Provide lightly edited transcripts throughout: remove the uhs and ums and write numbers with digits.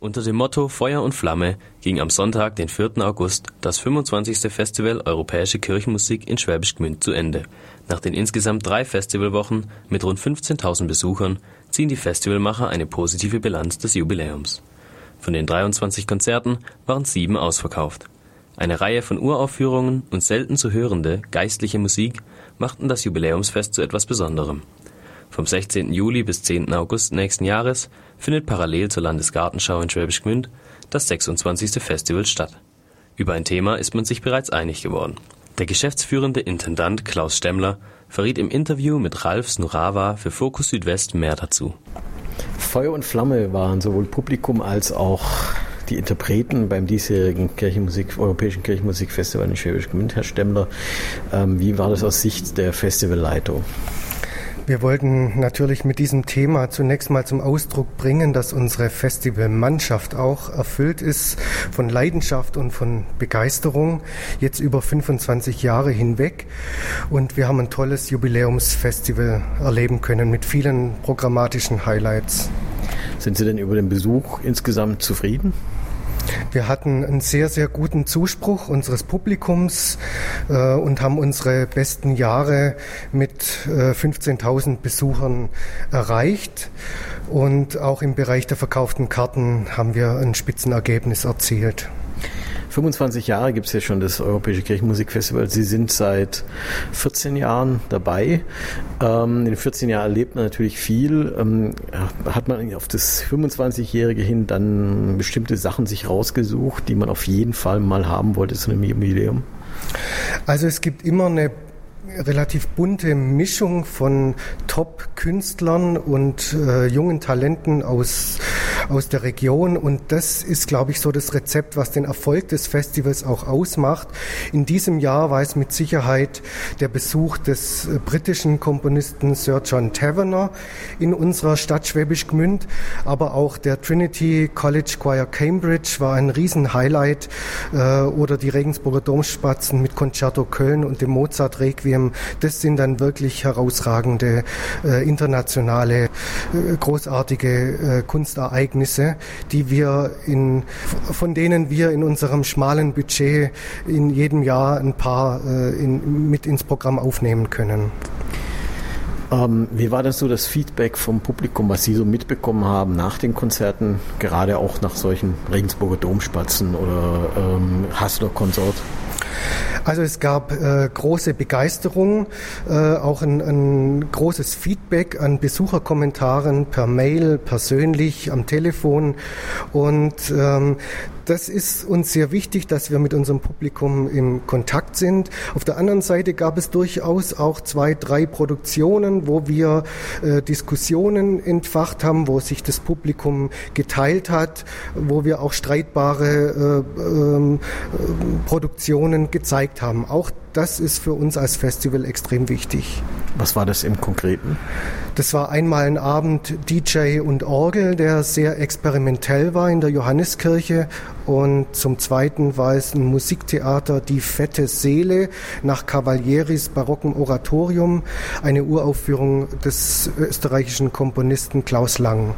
Unter dem Motto Feuer und Flamme ging am Sonntag, den 4. August, das 25. Festival Europäische Kirchenmusik in Schwäbisch Gmünd zu Ende. Nach den insgesamt 3 Festivalwochen mit rund 15.000 Besuchern ziehen die Festivalmacher eine positive Bilanz des Jubiläums. Von den 23 Konzerten waren 7 ausverkauft. Eine Reihe von Uraufführungen und selten zu hörende geistliche Musik machten das Jubiläumsfest zu etwas Besonderem. Vom 16. Juli bis 10. August nächsten Jahres findet parallel zur Landesgartenschau in Schwäbisch Gmünd das 26. Festival statt. Über ein Thema ist man sich bereits einig geworden. Der geschäftsführende Intendant Klaus Stemmler verriet im Interview mit Ralf Snurawa für Fokus Südwest mehr dazu. Feuer und Flamme waren sowohl Publikum als auch die Interpreten beim diesjährigen Europäischen Kirchenmusikfestival in Schwäbisch Gmünd. Herr Stemmler, wie war das aus Sicht der Festivalleitung? Wir wollten natürlich mit diesem Thema zunächst mal zum Ausdruck bringen, dass unsere Festivalmannschaft auch erfüllt ist von Leidenschaft und von Begeisterung, jetzt über 25 Jahre hinweg. Und wir haben ein tolles Jubiläumsfestival erleben können mit vielen programmatischen Highlights. Sind Sie denn über den Besuch insgesamt zufrieden? Wir hatten einen sehr, sehr guten Zuspruch unseres Publikums und haben unsere besten Jahre mit 15.000 Besuchern erreicht. Und auch im Bereich der verkauften Karten haben wir ein Spitzenergebnis erzielt. 25 Jahre gibt es ja schon das Europäische Kirchenmusikfestival. Sie sind seit 14 Jahren dabei. In den 14 Jahren erlebt man natürlich viel. Hat man auf das 25-Jährige hin dann bestimmte Sachen sich rausgesucht, die man auf jeden Fall mal haben wollte zu einem Jubiläum? Also es gibt immer eine relativ bunte Mischung von Top-Künstlern und jungen Talenten aus der Region, und das ist, glaube ich, so das Rezept, was den Erfolg des Festivals auch ausmacht. In diesem Jahr war es mit Sicherheit der Besuch des britischen Komponisten Sir John Tavener in unserer Stadt Schwäbisch Gmünd, aber auch der Trinity College Choir Cambridge war ein Riesen-Highlight, oder die Regensburger Domspatzen mit Concerto Köln und dem Mozart Requiem. Das sind dann wirklich herausragende, internationale, großartige Kunstereignisse, von denen wir in unserem schmalen Budget in jedem Jahr ein paar mit ins Programm aufnehmen können. Wie war denn so das Feedback vom Publikum, was Sie so mitbekommen haben nach den Konzerten, gerade auch nach solchen Regensburger Domspatzen oder Hassler Konsort? Also es gab große Begeisterung, auch ein großes Feedback an Besucherkommentaren per Mail, persönlich, am Telefon, und das ist uns sehr wichtig, dass wir mit unserem Publikum im Kontakt sind. Auf der anderen Seite gab es durchaus auch 2, 3 Produktionen, wo wir Diskussionen entfacht haben, wo sich das Publikum geteilt hat, wo wir auch streitbare Produktionen gezeigt haben. Auch das ist für uns als Festival extrem wichtig. Was war das im Konkreten? Das war einmal ein Abend DJ und Orgel, der sehr experimentell war in der Johanneskirche, und zum Zweiten war es ein Musiktheater, Die fette Seele, nach Cavalieris barockem Oratorium, eine Uraufführung des österreichischen Komponisten Klaus Lang.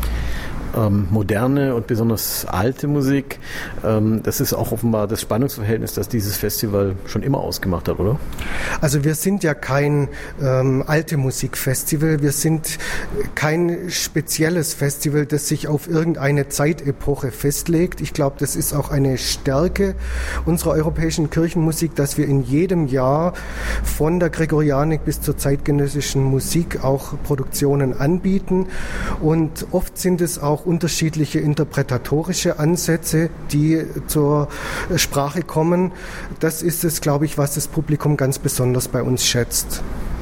Moderne und besonders alte Musik, das ist auch offenbar das Spannungsverhältnis, das dieses Festival schon immer ausgemacht hat, oder? Also wir sind ja kein alte Musikfestival, wir sind kein spezielles Festival, das sich auf irgendeine Zeitepoche festlegt. Ich glaube, das ist auch eine Stärke unserer europäischen Kirchenmusik, dass wir in jedem Jahr von der Gregorianik bis zur zeitgenössischen Musik auch Produktionen anbieten, und oft sind es auch unterschiedliche interpretatorische Ansätze, die zur Sprache kommen. Das ist es, glaube ich, was das Publikum ganz besonders bei uns schätzt.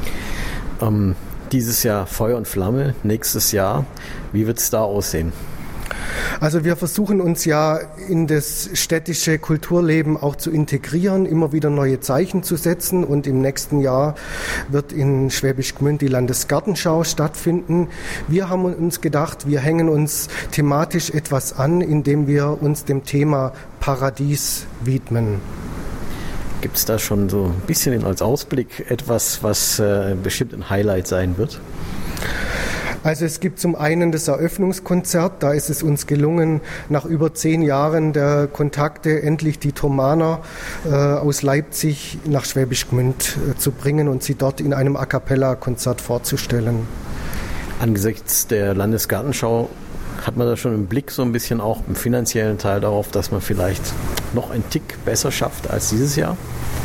Dieses Jahr Feuer und Flamme, nächstes Jahr, wie wird es da aussehen? Also wir versuchen uns ja in das städtische Kulturleben auch zu integrieren, immer wieder neue Zeichen zu setzen, und im nächsten Jahr wird in Schwäbisch Gmünd die Landesgartenschau stattfinden. Wir haben uns gedacht, wir hängen uns thematisch etwas an, indem wir uns dem Thema Paradies widmen. Gibt es da schon so ein bisschen als Ausblick etwas, was bestimmt ein Highlight sein wird? Also es gibt zum einen das Eröffnungskonzert, da ist es uns gelungen, nach über 10 Jahren der Kontakte endlich die Thomaner aus Leipzig nach Schwäbisch Gmünd zu bringen und sie dort in einem A-cappella-Konzert vorzustellen. Angesichts der Landesgartenschau hat man da schon im Blick so ein bisschen auch im finanziellen Teil darauf, dass man vielleicht noch einen Tick besser schafft als dieses Jahr?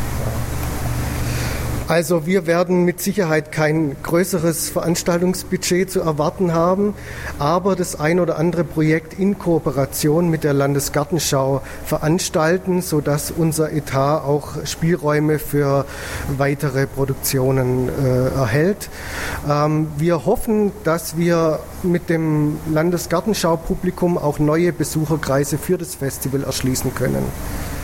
Also wir werden mit Sicherheit kein größeres Veranstaltungsbudget zu erwarten haben, aber das ein oder andere Projekt in Kooperation mit der Landesgartenschau veranstalten, sodass unser Etat auch Spielräume für weitere Produktionen erhält. Wir hoffen, dass wir mit dem Landesgartenschau-Publikum auch neue Besucherkreise für das Festival erschließen können.